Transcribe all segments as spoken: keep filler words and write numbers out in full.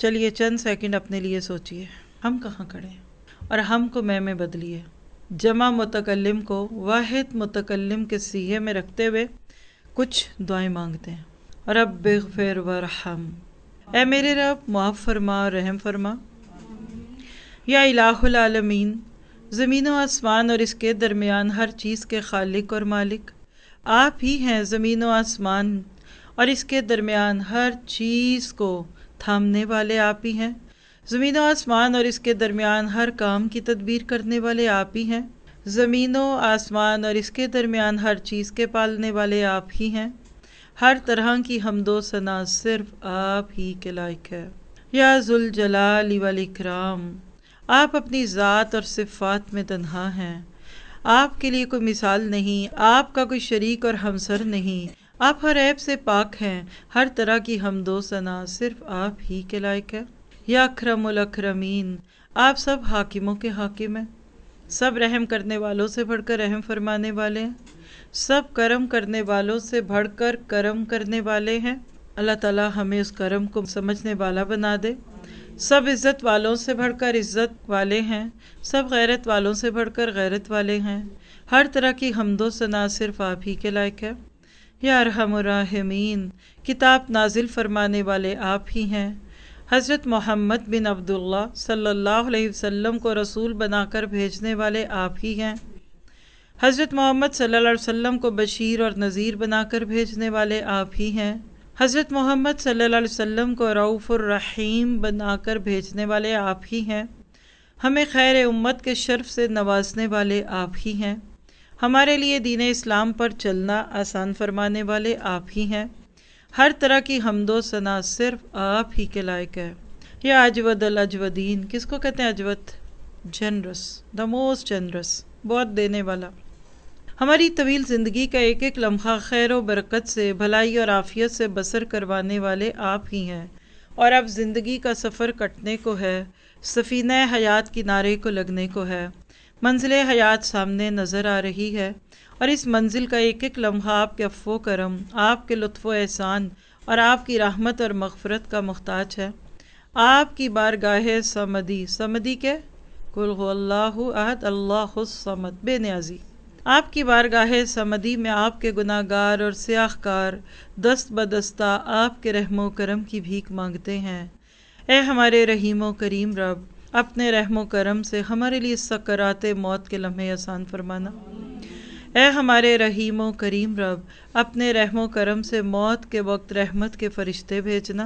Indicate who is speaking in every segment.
Speaker 1: چلیے چند سیکنڈ اپنے لیے سوچئے، ہم کہاں کھڑے ہیں اور ہم کو میں میں بدلیے۔ جمع متکلم کو واحد متکلم کے صیغے میں رکھتے ہوئے کچھ دعائیں مانگتے ہیں۔ رب اغفر وارحم، اے میرے رب معاف فرما اور رحم فرما۔ یا الہ العالمین، زمین و آسمان اور اس کے درمیان ہر چیز کے خالق اور مالک آپ ہی ہیں۔ زمین و آسمان اور اس کے درمیان ہر چیز کو تھامنے والے آپ ہی ہیں۔ زمین و آسمان اور اس کے درمیان ہر کام کی تدبیر کرنے والے آپ ہی ہیں۔ زمین و آسمان اور اس کے درمیان ہر چیز کے پالنے والے آپ ہی ہیں۔ ہر طرح کی حمد و ثنا صرف آپ ہی کے لائق ہے۔ یا ذوالجلال والاکرام، آپ اپنی ذات اور صفات میں تنہا ہیں، آپ کے لیے کوئی مثال نہیں، آپ کا کوئی شریک اور ہمسر نہیں، آپ ہر عیب سے پاک ہیں۔ ہر طرح کی حمد و ثنا صرف آپ ہی کے لائق ہے۔ یا اکرم الاکرمین، آپ سب حاکموں کے حاکم ہیں، سب رحم کرنے والوں سے بڑھ کر رحم فرمانے والے ہیں، سب کرم کرنے والوں سے بڑھ کر کرم کرنے والے ہیں۔ اللہ تعالیٰ ہمیں اس کرم کو سمجھنے والا بنا دے۔ سب عزت والوں سے بڑھ کر عزت والے ہیں، سب غیرت والوں سے بڑھ کر غیرت والے ہیں۔ ہر طرح کی حمد و ثنا صرف آپ ہی کے لائق ہے۔ یا ارحم الراحمین، کتاب نازل فرمانے والے آپ ہی ہیں۔ حضرت محمد بن عبداللہ صلی اللہ علیہ وسلم کو رسول بنا کر بھیجنے والے آپ ہی ہیں۔ حضرت محمد صلی اللہ علیہ وسلم کو بشیر اور نذیر بنا کر بھیجنے والے آپ ہی ہیں۔ حضرت محمد صلی اللہ علیہ وسلم کو رؤوف الرحیم بنا کر بھیجنے والے آپ ہی ہیں۔ ہمیں خیر امت کے شرف سے نوازنے والے آپ ہی ہیں۔ ہمارے لیے دین اسلام پر چلنا آسان فرمانے والے آپ ہی ہیں۔ ہر طرح کی حمد و ثنا صرف آپ ہی کے لائق ہے۔ یا اجود الاجودین، کس کو کہتے ہیں اجود؟ جنرس، دا موسٹ جنرس، بہت دینے والا۔ ہماری طویل زندگی کا ایک ایک لمحہ خیر و برکت سے، بھلائی اور عافیت سے بسر کروانے والے آپ ہی ہیں۔ اور اب زندگی کا سفر کٹنے کو ہے، سفینہ حیات کنارے کو لگنے کو ہے، منزل حیات سامنے نظر آ رہی ہے، اور اس منزل کا ایک ایک لمحہ آپ کے عفو و کرم، آپ کے لطف و احسان اور آپ کی رحمت اور مغفرت کا محتاج ہے۔ آپ کی بارگاہ صمدی، صمدی کے قل هو اللہ احد اللہ الصمد، بے نیازی، آپ کی بارگاہ صمدی میں آپ کے گناہ گار اور سیاہ کار دست بدستہ آپ کے رحم و کرم کی بھیک مانگتے ہیں۔ اے ہمارے رحیم و کریم رب، اپنے رحم و کرم سے ہمارے لیے سکرات موت کے لمحے آسان فرمانا۔ اے ہمارے رحیم و کریم رب، اپنے رحم و کرم سے موت کے وقت رحمت کے فرشتے بھیجنا۔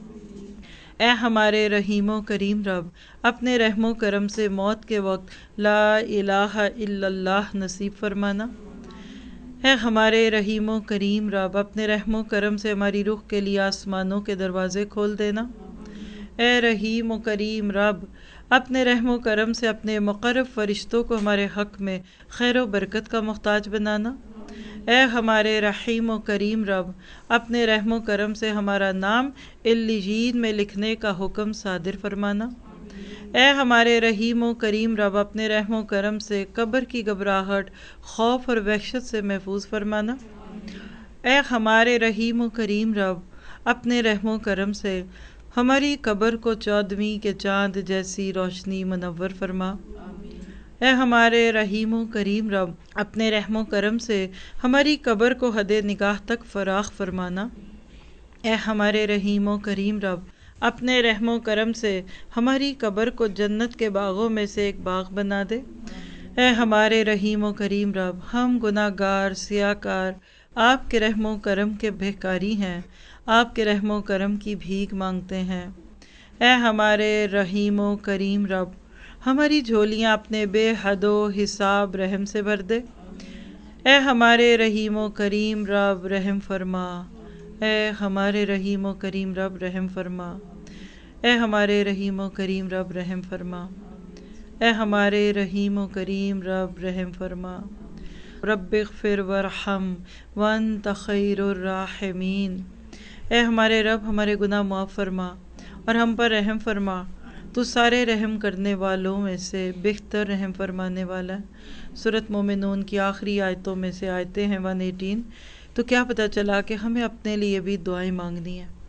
Speaker 1: اے ہمارے رحیم و کریم رب، اپنے رحم و کرم سے موت کے وقت لا الہ الا اللہ نصیب فرمانا۔ اے ہمارے رحیم و کریم رب، اپنے رحم و کرم سے ہماری روح کے لیے آسمانوں کے دروازے کھول دینا۔ اے رحیم و کریم رب، اپنے رحم و کرم سے اپنے مقرب فرشتوں کو ہمارے حق میں خیر و برکت کا محتاج بنانا۔ اے ہمارے رحیم و کریم رب، اپنے رحم و کرم سے ہمارا نام علیین میں لکھنے کا حکم صادر فرمانا۔ اے ہمارے رحیم و کریم رب، اپنے رحم و کرم سے قبر کی گھبراہٹ، خوف اور وحشت سے محفوظ فرمانا۔ اے ہمارے رحیم و کریم رب، اپنے رحم و کرم سے ہماری قبر کو چودھویں کے چاند جیسی روشنی منور فرما۔ اے ہمارے رحیم و کریم رب، اپنے رحم و کرم سے ہماری قبر کو حد نگاہ تک فراخ فرمانا۔ اے ہمارے رحیم و کریم رب، اپنے رحم و کرم سے ہماری قبر کو جنت کے باغوں میں سے ایک باغ بنا دے۔ اے ہمارے رحیم و کریم رب، ہم گناہ گار سیاہ کار آپ کے رحم و کرم کے بھیکاری ہیں، آپ کے رحم و کرم کی بھیک مانگتے ہیں۔ اے ہمارے رحیم و کریم رب، ہماری جھولیاں اپنے بے حد و حساب رحم سے بھر دے۔ اے ہمارے رحیم و کریم رب رحم فرما۔ اے ہمارے رحیم و کریم رب رحم فرما۔ اے ہمارے رحیم و کریم رب رحم فرما۔ اے ہمارے رحیم و کریم رب رحم فرما۔ رب اغفر وارحم وانت خیر الراحمین، اے ہمارے رب ہمارے گناہ معاف فرما اور ہم پر رحم فرما، تو سارے رحم کرنے والوں میں سے بہتر رحم فرمانے والا ہے۔ سورۃ مومنون کی آخری آیتوں میں سے آیتیں ہیں ایک سو اٹھارہ، تو کیا پتہ چلا کہ ہمیں اپنے لیے بھی دعائیں مانگنی ہیں۔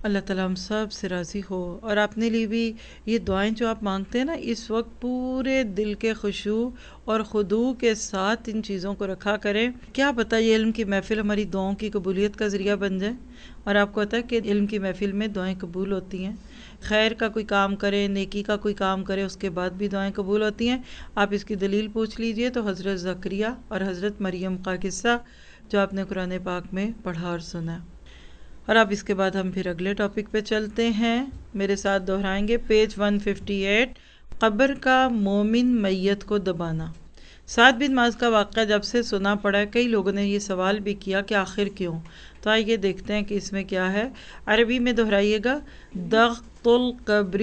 Speaker 1: اللہ تعالیٰ ہم سب سے راضی ہو، اور اپنے لیے بھی یہ دعائیں جو آپ مانگتے ہیں نا، اس وقت پورے دل کے خشوع اور خضوع کے ساتھ ان چیزوں کو رکھا کریں. کیا پتہ یہ علم کی محفل ہماری دعاؤں کی قبولیت کا ذریعہ بن جائے. اور آپ کو پتہ ہے کہ علم کی محفل میں دعائیں قبول ہوتی ہیں. خیر کا کوئی کام کرے، نیکی کا کوئی کام کرے، اس کے بعد بھی دعائیں قبول ہوتی ہیں. آپ اس کی دلیل پوچھ لیجئے تو حضرت زکریہ اور حضرت مریم کا قصہ جو آپ نے قرآن پاک میں پڑھا اور سنا. اور اب اس کے بعد ہم پھر اگلے ٹاپک پہ چلتے ہیں. میرے ساتھ دہرائیں گے پیج ایک سو اٹھاون، قبر کا مومن میت کو دبانا. سعد بن معاذ کا واقعہ جب سے سنا پڑا ہے، کئی لوگوں نے یہ سوال بھی کیا کہ آخر کیوں. تو آئیے دیکھتے ہیں کہ اس میں کیا ہے. عربی میں دہرائیے گا، ضغط القبر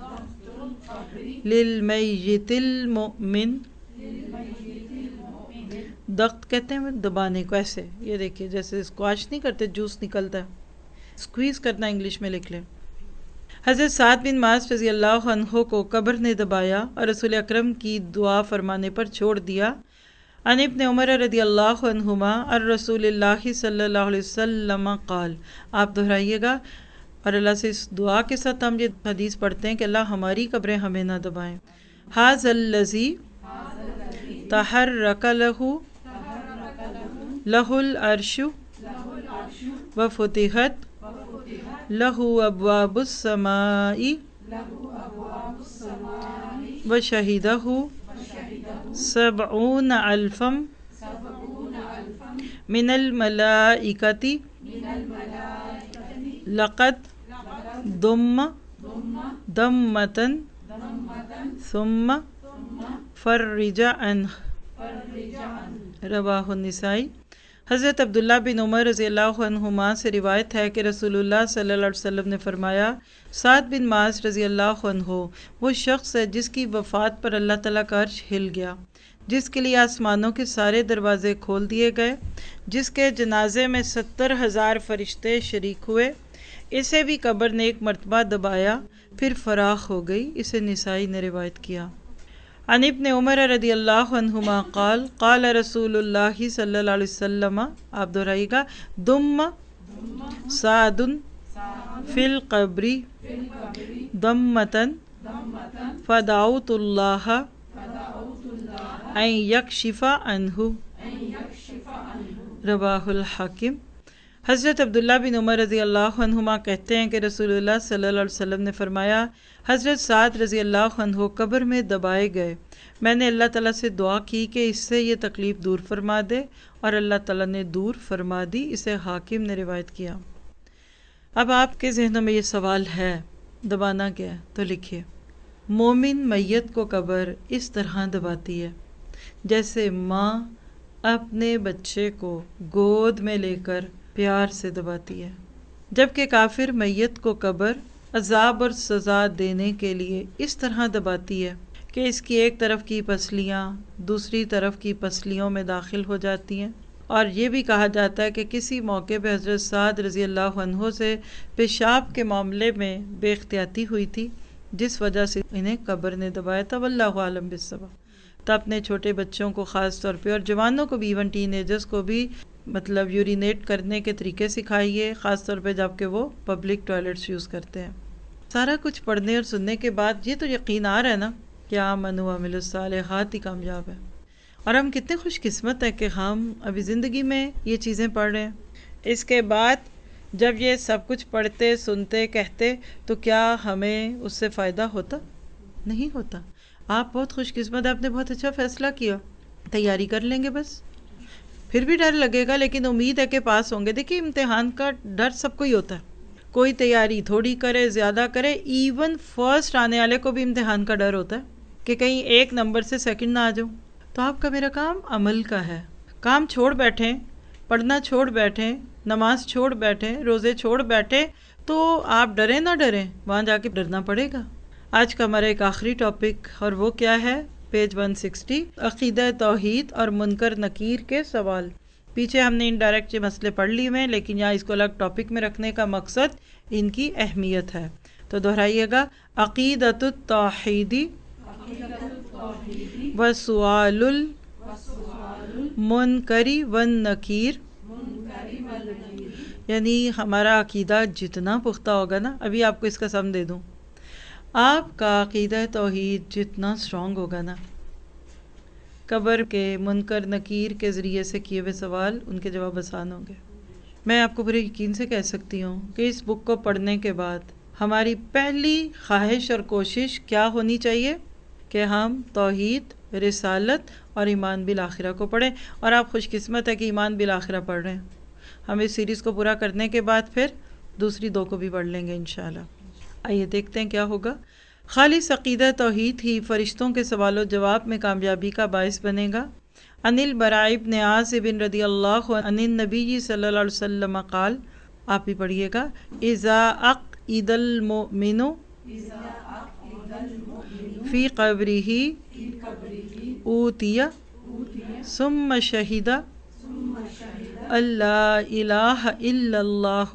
Speaker 1: للمیت المؤمن. ضغط کہتے ہیں دبانے کو، ایسے یہ دیکھیے جیسے اسکواش نہیں کرتے، جوس نکلتا ہے، اسکویز کرنا انگلش میں لکھ لیں. حضرت سعد بن معاذ رضی اللہ عنہ کو قبر نے دبایا اور رسول اکرم کی دعا فرمانے پر چھوڑ دیا. عن ابن عمر رضی اللہ عنہما عن رسول اللہ صلی اللہ علیہ وسلم قال. آپ دہرائیے گا اور اللہ سے اس دعا کے ساتھ ہم یہ حدیث پڑھتے ہیں کہ اللہ ہماری قبریں ہمیں نہ دبائیں. ھذا الذی تحرک لہ لہ العرش وفتحت لہ ابواب السماء وشہدہ سبعون الفا من الملائکۃ لقد دم دمۃ ثم فرج عنہ. رواہ النسائی. حضرت عبداللہ بن عمر رضی اللہ عنہما سے روایت ہے کہ رسول اللہ صلی اللہ علیہ وسلم نے فرمایا، سعد بن معاذ رضی اللہ عنہ وہ شخص ہے جس کی وفات پر اللہ تعالیٰ کا عرش ہل گیا، جس کے لیے آسمانوں کے سارے دروازے کھول دیے گئے، جس کے جنازے میں ستر ہزار فرشتے شریک ہوئے. اسے بھی قبر نے ایک مرتبہ دبایا، پھر فراخ ہو گئی. اسے نسائی نے روایت کیا. عن ابن عمر رضی اللہ عنہما قال قال رسول اللہ صلی اللہ علیہ وسلم. آپ دہرائیے گا، دم سعد فی القبر دمۃ فدعوت اللہ ان یکشف عنہ. رواہ الحاکم. حضرت عبداللہ بن عمر رضی اللہ عنہما کہتے ہیں کہ رسول اللہ صلی اللہ علیہ وسلم نے فرمایا، حضرت سعد رضی اللہ عنہ قبر میں دبائے گئے. میں نے اللہ تعالیٰ سے دعا کی کہ اس سے یہ تکلیف دور فرما دے، اور اللہ تعالیٰ نے دور فرما دی. اسے حاکم نے روایت کیا. اب آپ کے ذہنوں میں یہ سوال ہے، دبانا کیا ہے؟ تو لکھیے، مومن میت کو قبر اس طرح دباتی ہے جیسے ماں اپنے بچے کو گود میں لے کر پیار سے دباتی ہے، جبکہ کافر میت کو قبر عذاب اور سزا دینے کے لیے اس طرح دباتی ہے کہ اس کی ایک طرف کی پسلیاں دوسری طرف کی پسلیوں میں داخل ہو جاتی ہیں. اور یہ بھی کہا جاتا ہے کہ کسی موقع پہ حضرت سعد رضی اللہ عنہ سے پیشاب کے معاملے میں بے احتیاطی ہوئی تھی، جس وجہ سے انہیں قبر نے دبایا تھا. واللہ عالم بالصواب. تو اپنے چھوٹے بچوں کو خاص طور پہ، اور جوانوں کو بھی، ایون ٹین ایجرز کو بھی مطلب یورینیٹ کرنے کے طریقے سکھائیے، خاص طور پہ جب کہ وہ پبلک ٹوائلٹس یوز کرتے ہیں. سارا کچھ پڑھنے اور سننے کے بعد یہ تو یقین آ رہا ہے نا کہ آمنوا وعملوا الصالحات ہی کامیاب ہے. اور ہم کتنے خوش قسمت ہیں کہ ہم ابھی زندگی میں یہ چیزیں پڑھ رہے ہیں. اس کے بعد جب یہ سب کچھ پڑھتے، سنتے، کہتے تو کیا ہمیں اس سے فائدہ ہوتا؟ نہیں ہوتا. آپ بہت خوش قسمت ہیں، آپ نے بہت اچھا فیصلہ کیا، تیاری کر لیں گے. بس پھر بھی ڈر لگے گا، لیکن امید ہے کہ پاس ہوں گے. دیکھیے امتحان کا ڈر سب کو ہی ہوتا ہے، کوئی تیاری تھوڑی کرے زیادہ کرے. ایون فرسٹ آنے والے کو بھی امتحان کا ڈر ہوتا ہے کہ کہیں ایک نمبر سے سیکنڈ نہ آ جاؤں. تو آپ کا میرا کام عمل کا ہے. کام چھوڑ بیٹھیں، پڑھنا چھوڑ بیٹھیں، نماز چھوڑ بیٹھیں، روزے چھوڑ بیٹھیں، تو آپ ڈریں نہ ڈریں، وہاں جا کے ڈرنا پڑے گا. آج کا ہمارا ایک آخری ٹاپک، اور وہ کیا ہے؟ پیج ایک سو ساٹھ، عقیدہ توحید اور منکر نکیر کے سوال. پیچھے ہم نے انڈائریکٹ یہ مسئلے پڑھ لی ہوئے ہیں، لیکن یہاں اس کو الگ ٹاپک میں رکھنے کا مقصد ان کی اہمیت ہے. تو دہرائیے گا، عقیدۃ التوحید و سؤال المنکر والنکیر یعنی ہمارا عقیدہ جتنا پختہ ہوگا نا، ابھی آپ کو اس کا سم دے دوں، آپ کا عقیدہ توحید جتنا اسٹرانگ ہوگا نا، قبر کے منکر نکیر کے ذریعے سے کیے ہوئے سوال ان کے جواب آسان ہوں گے۔ میں آپ کو پورے یقین سے کہہ سکتی ہوں کہ اس بک کو پڑھنے کے بعد ہماری پہلی خواہش اور کوشش کیا ہونی چاہیے کہ ہم توحید، رسالت اور ایمان بالآخرہ کو پڑھیں، اور آپ خوش قسمت ہے کہ ایمان بالآخرہ پڑھ رہے ہیں۔ ہم اس سیریز کو پورا کرنے کے بعد پھر دوسری دو کو بھی پڑھ لیں گے انشاءاللہ۔ آئیے دیکھتے ہیں کیا ہوگا۔ خالص عقیدہ توحید ہی فرشتوں کے سوال و جواب میں کامیابی کا باعث بنے گا۔ ان البراء بن عازب رضی اللہ عنہ النبی صلی اللہ علیہ وسلم قال، آپ بھی پڑھیے گا، اذا عقد المؤمن فی قبرہ اوتی ثم شہد اللہ الہ الا اللہ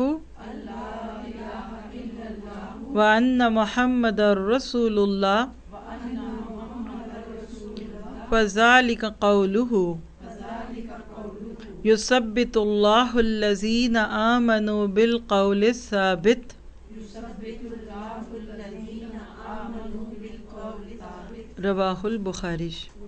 Speaker 1: وان محمد رسول اللہ فذلک قولہ یثبت اللہ الذین آمنوا بالقول الثابت۔ رواہ البخاری۔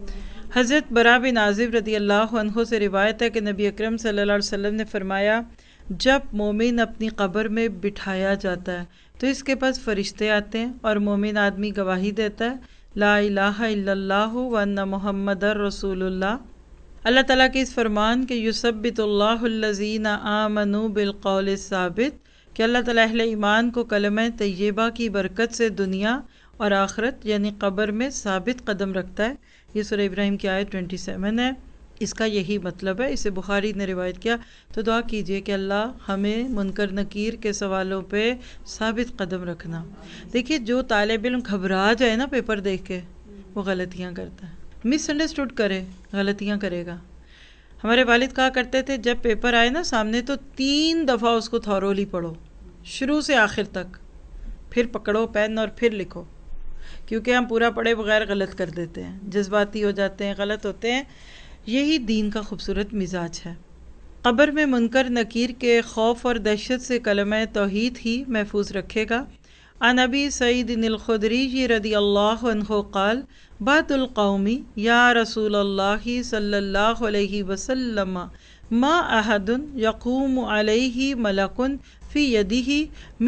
Speaker 1: حضرت براء بن عازب رضی اللہ عنہ سے روایت ہے کہ نبی اکرم صلی اللہ علیہ وسلم نے فرمایا، جب مومن اپنی قبر میں بٹھایا جاتا ہے تو اس کے پاس فرشتے آتے ہیں اور مومن آدمی گواہی دیتا ہے لا الہ الا اللہ وان محمد رسول اللہ۔ اللہ تعالیٰ کے اس فرمان کہ یثبت اللہ الذین آمنوا بالقول الثابت، کہ اللہ تعالیٰ اہل ایمان کو کلمہ طیبہ کی برکت سے دنیا اور آخرت یعنی قبر میں ثابت قدم رکھتا ہے۔ یہ سورہ ابراہیم کی آیت سبائیس ہے، اس کا یہی مطلب ہے، اسے بخاری نے روایت کیا۔ تو دعا کیجئے کہ اللہ ہمیں منکر نکیر کے سوالوں پہ ثابت قدم رکھنا۔ دیکھیے جو طالب علم گھبرا جائے نا پیپر دیکھ کے، وہ غلطیاں کرتا ہے، مس انڈرسٹوڈ کرے، غلطیاں کرے گا۔ ہمارے والد کہا کرتے تھے جب پیپر آئے نا سامنے تو تین دفعہ اس کو تھورولی پڑھو، شروع سے آخر تک، پھر پکڑو پین اور پھر لکھو، کیونکہ ہم پورا پڑھے بغیر غلط کر دیتے ہیں، جذباتی ہو جاتے ہیں، غلط ہوتے ہیں۔ یہی دین کا خوبصورت مزاج ہے۔ قبر میں منکر نکیر کے خوف اور دہشت سے کلمہ توحید ہی محفوظ رکھے گا۔ عن ابی سعید الخدری رضی اللہ عنہ قال، بعد القوم یا رسول اللہ صلی اللہ علیہ وسلم ما احد یقوم علیہ ملک فی یدہ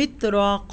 Speaker 1: مطراق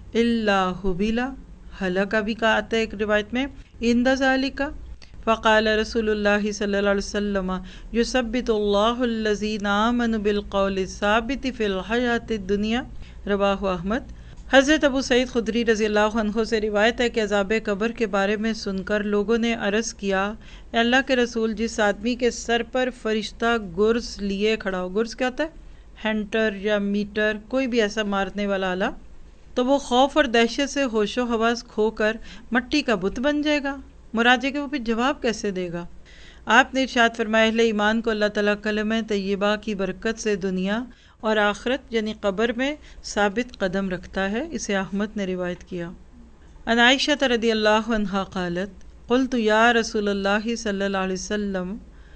Speaker 1: الا حبل، حلقہ بھی کہا آتا ہے ایک روایت میں، عند ذالک فقال رسول اللہ صلی اللہ علیہ وسلم یثبت اللہ الذین آمنوا بالقول الثابت فی الحیاۃ الدنیا۔ رواہ احمد۔ حضرت ابو سعید خدری رضی اللہ عنہ سے روایت ہے کہ عذاب قبر کے بارے میں سن کر لوگوں نے عرض کیا، اے اللہ کے رسول، جس آدمی کے سر پر فرشتہ گرز لیے کھڑا ہو، گرز کیا ہوتا ہے؟ ہینٹر یا میٹر، کوئی بھی ایسا مارنے والا آلہ، تو وہ خوف اور دہشت سے ہوش و حواس کھو کر مٹی کا بت بن جائے گا۔ مراجے کے وہ پھر جواب کیسے دے گا؟ آپ نے ارشاد فرمایا، اہل ایمان کو اللہ تعالیٰ کلمہ طیبہ کی برکت سے دنیا اور آخرت یعنی قبر میں ثابت قدم رکھتا ہے۔ اسے احمد نے روایت کیا۔ عن عائشہ رضی اللہ عنہا قالت، قلت یا رسول اللہ صلی اللہ علیہ وسلم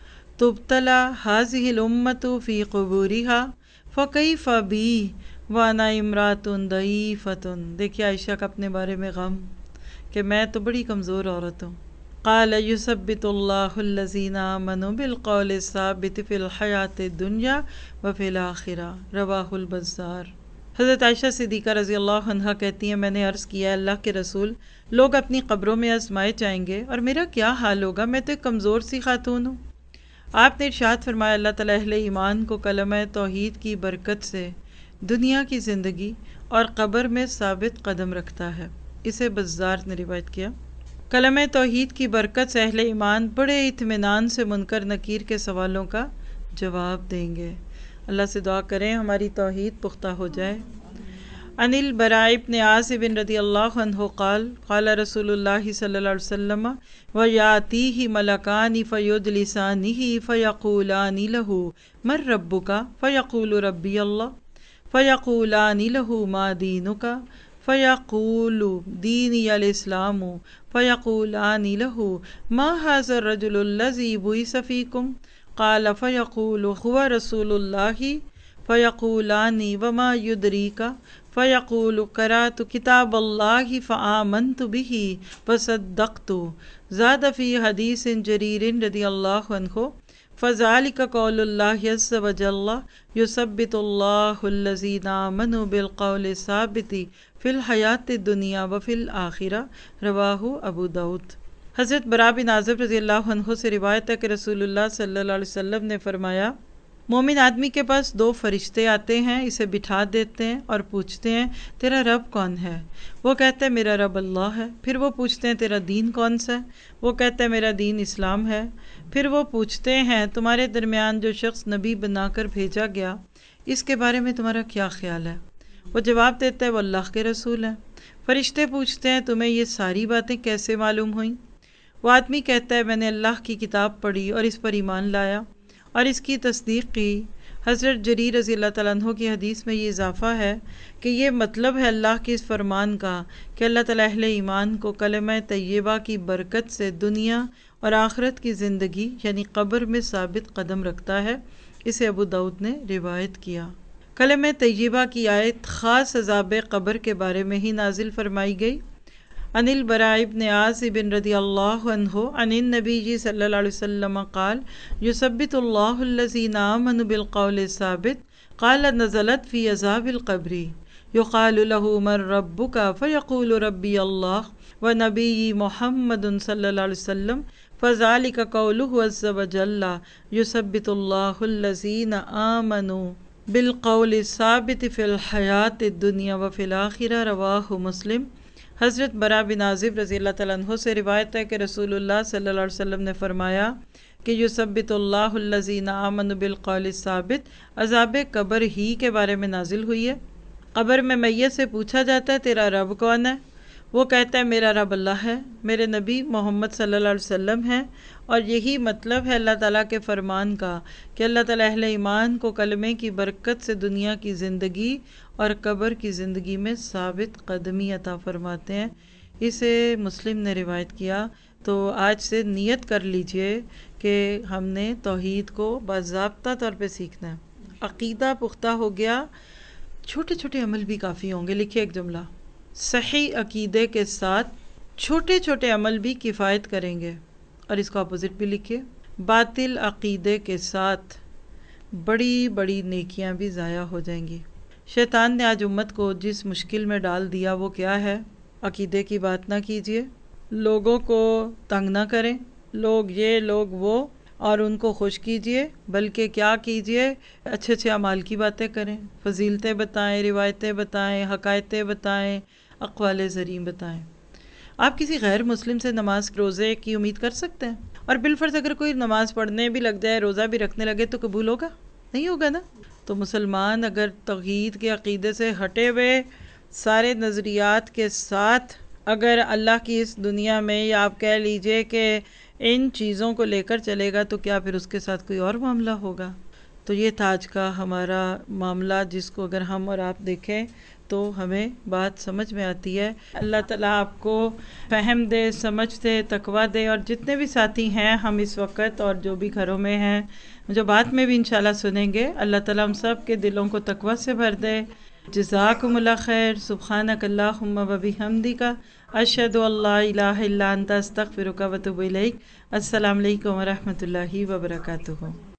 Speaker 1: تبتلی هذه الامة فی قبورها فکیف بی وانا امرأة ضعیفة۔ دیکھیے عائشہ کا اپنے بارے میں غم کہ میں تو بڑی کمزور عورت ہوں۔ قال یثبت اللہ الذین آمنوا بالقول الثابت فی الحیاۃ الدنیا وفی الآخرہ۔ رواہ البزار۔ حضرت عائشہ صدیقہ رضی اللہ عنہا کہتی ہیں، میں نے عرض کیا، اللہ کے رسول، لوگ اپنی قبروں میں آزمائے جائیں گے اور میرا کیا حال ہوگا؟ میں تو ایک کمزور سی خاتون ہوں۔ آپ نے ارشاد فرمایا، اللہ تعالیٰ اہل ایمان کو کلمہ توحید کی برکت سے دنیا کی زندگی اور قبر میں ثابت قدم رکھتا ہے۔ اسے بزار نے روایت کیا۔ کلمہ توحید کی برکت سے اہل ایمان بڑے اطمینان سے منکر نکیر کے سوالوں کا جواب دیں گے۔ اللہ سے دعا کریں ہماری توحید پختہ ہو جائے۔ عن البراء بن عازب رضی اللہ عنہ قال، قال رسول اللہ صلی اللہ علیہ وسلم ویاتیہ ملکان فیجلسانہ فیقولان لہ من ربک فیقول ربی اللہ فیقولان لہ ما دینک فیقول دینی الاسلام فیقولان لہ ما ھذا الرجل الذی بعث فیکم قال فیقول هو رسول اللہ فیقولانی وما یدریک فیقول قرأت کتاب اللہ فآمنت بہ فصدقت. زاد فی حدیث جریر رضی اللہ عنہ فذلک قول اللہ عز وجل یثبت اللہ الذین آمنوا بالقول الثابت فی الحیاۃ الدنیا وفی الآخرہ. رواہ ابو داؤد. حضرت براء بن عازب رضی اللہ عنہ سے روایت ہے کہ رسول اللہ صلی اللہ علیہ وسلم نے فرمایا مومن آدمی کے پاس دو فرشتے آتے ہیں، اسے بٹھا دیتے ہیں اور پوچھتے ہیں تیرا رب کون ہے؟ وہ کہتا ہے میرا رب اللہ ہے. پھر وہ پوچھتے ہیں تیرا دین کون سا ہے؟ وہ کہتا ہے میرا دین اسلام ہے. پھر وہ پوچھتے ہیں تمہارے درمیان جو شخص نبی بنا کر بھیجا گیا اس کے بارے میں تمہارا کیا خیال ہے؟ وہ جواب دیتا ہے وہ اللہ کے رسول ہیں. فرشتے پوچھتے ہیں تمہیں یہ ساری باتیں کیسے معلوم ہوئیں؟ وہ آدمی کہتا ہے میں نے اللہ کی کتاب پڑھی اور اس پر ایمان لایا اور اس کی تصدیق کی. حضرت جریر رضی اللہ تعالیٰ عنہ کی حدیث میں یہ اضافہ ہے کہ یہ مطلب ہے اللہ کے اس فرمان کا کہ اللہ تعالیٰ اہل ایمان کو کلمہ طیبہ کی برکت سے دنیا اور آخرت کی زندگی یعنی قبر میں ثابت قدم رکھتا ہے. اسے ابو داؤد نے روایت کیا. کلمہ طیبہ کی آیت خاص عذاب قبر کے بارے میں ہی نازل فرمائی گئی. عن البراء بن عازب رضی اللہ عنہ عن النبی صلی اللہ علیہ وسلم قال یثبت اللہ الذین آمنوا بالقول الثابت. قال نزلت فی عذاب القبر یقال له من ربک فیقول ربی اللہ ونبی محمد صلی اللہ علیہ وسلم فذلک قولہ عز وجل یثبت اللہ الذین آمنوا بالقول الثابت فی الحیاۃ الدنیا وفی الآخرہ. رواہ مسلم. حضرت براء بن عازب رضی اللہ تعالیٰ عنہ سے روایت ہے کہ رسول اللہ صلی اللہ علیہ وسلم نے فرمایا کہ یثبت اللہ الذین آمنوا بالقول الثابت عذاب قبر ہی کے بارے میں نازل ہوئی ہے. قبر میں میت سے پوچھا جاتا ہے تیرا رب کون ہے؟ وہ کہتا ہے میرا رب اللہ ہے، میرے نبی محمد صلی اللہ علیہ وسلم ہیں. اور یہی مطلب ہے اللہ تعالیٰ کے فرمان کا کہ اللہ تعالیٰ اہل ایمان کو کلمے کی برکت سے دنیا کی زندگی اور قبر کی زندگی میں ثابت قدمی عطا فرماتے ہیں. اسے مسلم نے روایت کیا. تو آج سے نیت کر لیجئے کہ ہم نے توحید کو باضابطہ طور پہ سیکھنا ہے. عقیدہ پختہ ہو گیا، چھوٹے چھوٹے عمل بھی کافی ہوں گے. لکھیے ایک جملہ، صحیح عقیدے کے ساتھ چھوٹے چھوٹے عمل بھی کفایت کریں گے. اور اس کو اپوزٹ بھی لکھیے، باطل عقیدے کے ساتھ بڑی بڑی نیکیاں بھی ضائع ہو جائیں گی. شیطان نے آج امت کو جس مشکل میں ڈال دیا وہ کیا ہے؟ عقیدے کی بات نہ کیجیے، لوگوں کو تنگ نہ کریں، لوگ یہ لوگ وہ، اور ان کو خوش کیجیے، بلکہ کیا کیجیے، اچھے اچھے اعمال کی باتیں کریں، فضیلتیں بتائیں، روایتیں بتائیں، حقائقیں بتائیں، اقوال زرین بتائیں. آپ کسی غیر مسلم سے نماز روزے کی امید کر سکتے ہیں؟ اور بالفرض اگر کوئی نماز پڑھنے بھی لگ جائے، روزہ بھی رکھنے لگے تو قبول ہوگا؟ نہیں ہوگا نا. تو مسلمان اگر توحید کے عقیدے سے ہٹے ہوئے سارے نظریات کے ساتھ اگر اللہ کی اس دنیا میں، یا آپ کہہ لیجئے کہ ان چیزوں کو لے کر چلے گا، تو کیا پھر اس کے ساتھ کوئی اور معاملہ ہوگا؟ تو یہ تھا آج کا ہمارا معاملہ، جس کو اگر ہم اور آپ دیکھیں تو ہمیں بات سمجھ میں آتی ہے. اللہ تعالیٰ آپ کو فہم دے، سمجھ دے، تقویٰ دے. اور جتنے بھی ساتھی ہیں ہم اس وقت اور جو بھی گھروں میں ہیں، جو بعد میں بھی انشاءاللہ سنیں گے، اللہ تعالیٰ ہم سب کے دلوں کو تقویٰ سے بھر دے. جزاکم اللہ خیر. سبحانک اللہم و بحمدک اشہد ان لا الہ الا انت استغفرک و اتوب الیک. السلام علیکم و رحمۃ اللہ وبرکاتہ.